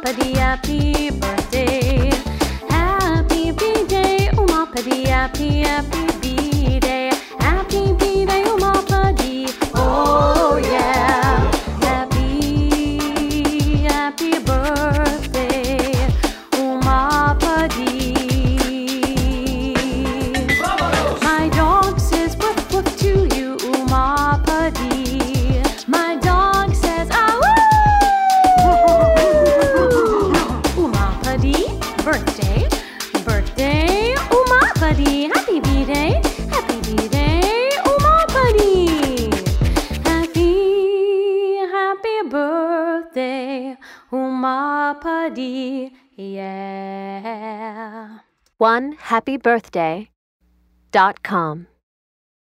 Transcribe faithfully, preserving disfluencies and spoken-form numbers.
Umapadi, happy birthday. Happy B-Day, Umapadi, happy, happy B-Day. Happy B-Day, Umapadi, oh yeah. Happy, happy birthday, Umapadi. My dog says woof woof to you, Umapadi. My dog says ah woo. Umapadi, birthday, birthday, Umapadi. Happy B-Day, happy B-Day, Umapadi. Happy, happy birthday, Umapadi, yeah. one happy birthday dot com